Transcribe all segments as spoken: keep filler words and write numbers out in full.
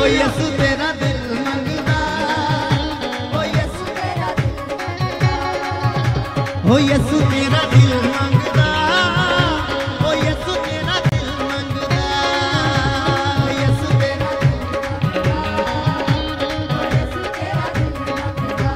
यसु तेरा दिल मंगदा, ओ यसु तेरा दिल मंगदा, ओ यसु तेरा दिल मंगदा, ओ यसु तेरा दिल मंगदा, ओ यसु तेरा दिल मंगदा, ओ यसु तेरा दिल मंगदा।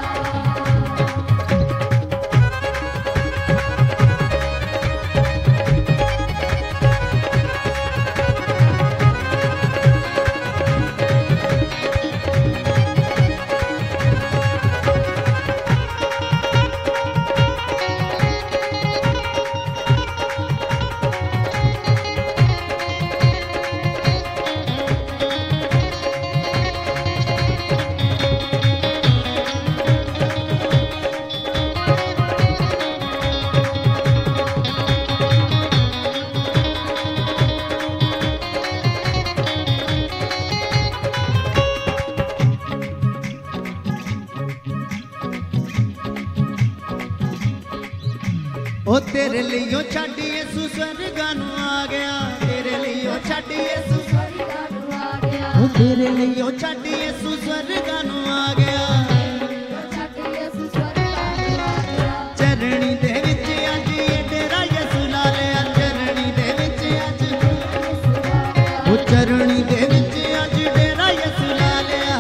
ओ तेरे लियो छड्डी यसु स्वर्गां नूं आ गया, तेरे लियो छड्डी यसु स्वर्गां नूं आ गया, ओ तेरे लियो छड्डी यसु स्वर्गां नूं आ गया, छड्डी यसु स्वर्गां नूं आ गया। चरणी दे विच अज ये डेरा यसु ला लिया, चरणी दे विच अज ओ चरणी दे विच अज डेरा यसु ला लिया,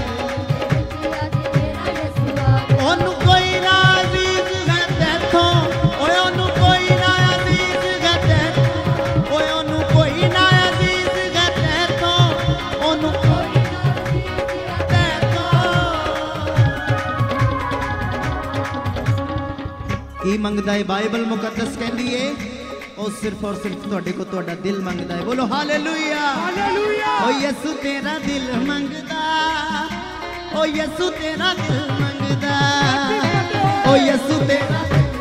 ओनू कोई ना अजीज है तैथों, की मंगदा है बाइबल मुकद्दस कहती है और सिर्फ और सिर्फ तुहाडे को तुहाडा दिल मंगदा है। बोलो हालेलुया हालेलुया। ओ यसु तेरा दिल मंगदा, ओ यसु तेरा दिल मंगदा, ओ यसु तेरा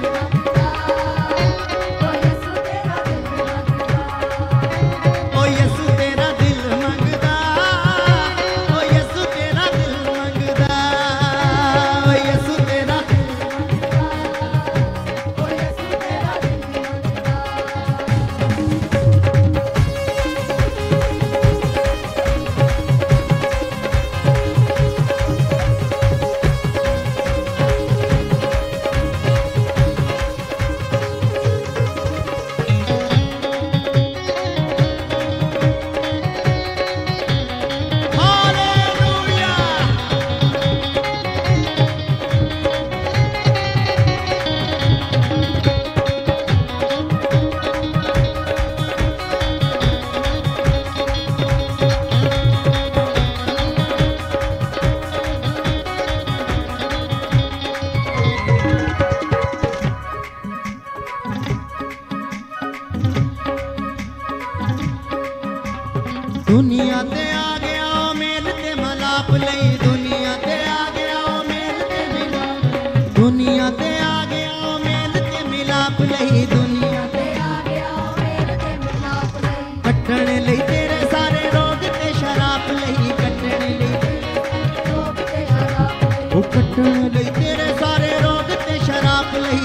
दुनिया ते आ गया मेल ते मलाप लई, दुनिया ते आ गया मेल ते मिलाप, दुनिया ते आ गया मेल ते मिलाप लई, दुनिया ते आ गया मेल ते मिलाप लई, कट्टण लई तेरे सारे रोग ते शराप लई, कट्टण लई रोग ते शराप लई, ओ कट्टण लई तेरे सारे रोग ते शराप लई।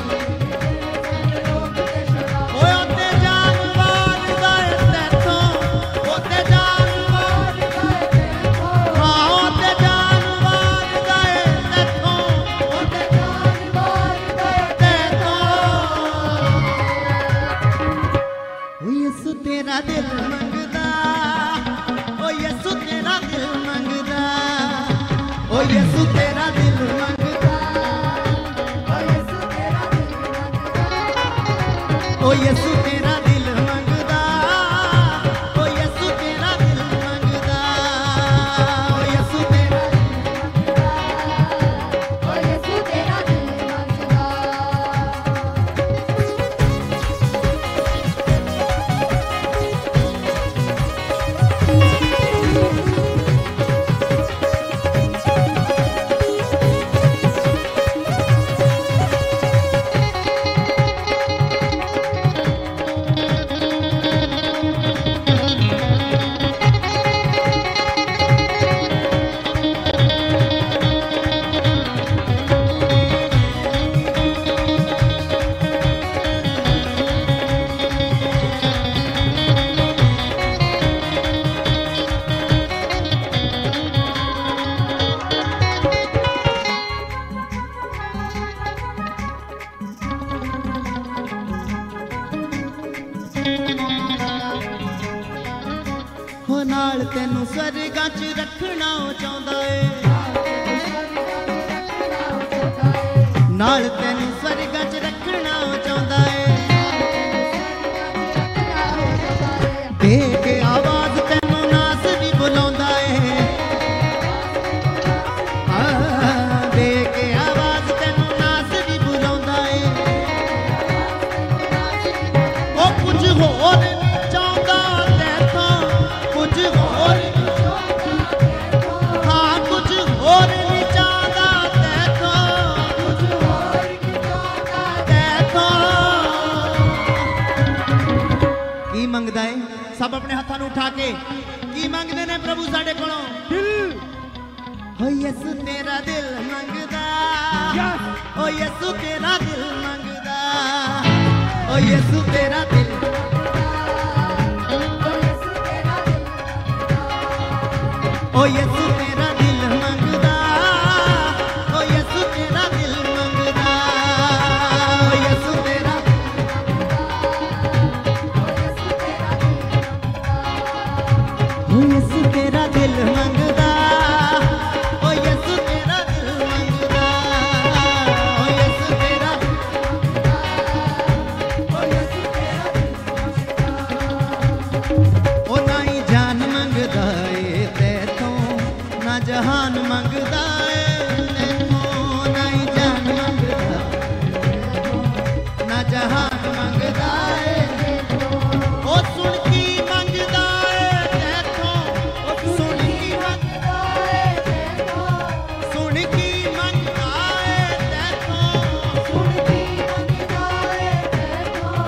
तेरा दिल मंगदा, ओ यसु तेरा दिल मंगदा, ओ यसु तेरा दिल मंगदा, ओ यसु तेरा दिल मंगदा, ओ यसु तेरा दिल मंगदा, ओ यसु तेरा दिल मंगदा, ओ यसु तेरा दिल मंगदा, ओ यसु तेरा दिल मंगदा। हो नाल तेनू स्वर्गां च रखना चाहुंदा ए, नाल तेनू स्वर्गां च रखना चाहुंदा ए। दे के आवाज तेनू नास भी बुलाउंदा ए, दे के आवाज तेनू नास भी बुलाउंदा ए। ओ कुछ होर चाहुंदा तैथों, कुछ होर, हाँ कुछ होर नहीं चाहता तैथों, तैथों की मंगदा है? सब अपने हाथों उठा के की मंगदे ने प्रभु साडे कोलों? दिल। हो यसु तेरा दिल मंगदा, ओ यसु तेरा दिल मंगदा, ओ यसु तेरा दिल, ओ यसु तेरा दिल मंगदा, ओ यसु तेरा दिल मंगदा, ओ यसु तेरा, ओ यसु तेरा दिल मंगदा, ओ यसु तेरा दिल मंगदा, ओ यसु तेरा, ओ यसु तेरा, ओ नाई जान मंगदा ए तैथों, ना जहान मंगदा ए तैथों, नाई जान मंगदा, ना जहान मंगदा ए तैथों। ओ सुन की मंगदा ए तैथों, ओ सुन की मंगदा ए तैथों, सुन की मंगदा ए तैथों, सुन की मंगदा ए तैथों।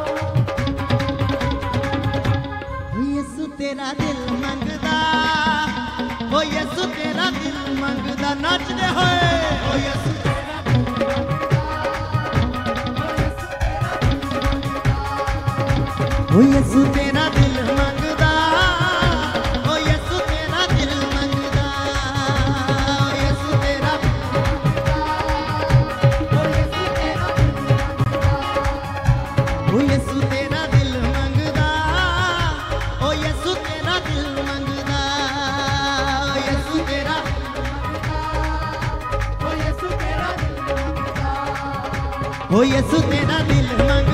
ओ यसु तेरा दिल मंगदा, ओ यसु तेरा दिल मंगदा, नचदे होए ओ यसु तेरा दिल मंगदा, ओ यसु तेरा दिल मंगदा, ओ यसु तेरा दिल मंगदा, ओ यसु तेरा, ओ यसु तेरा, ओ यसु तेरा दिल मंगदा, ओ यसु तेरा दिल मंगदा, ओ यसु तेरा, ओ यसु तेरा दिल मंगदा, ओ यसु तेरा दिल मंगदा।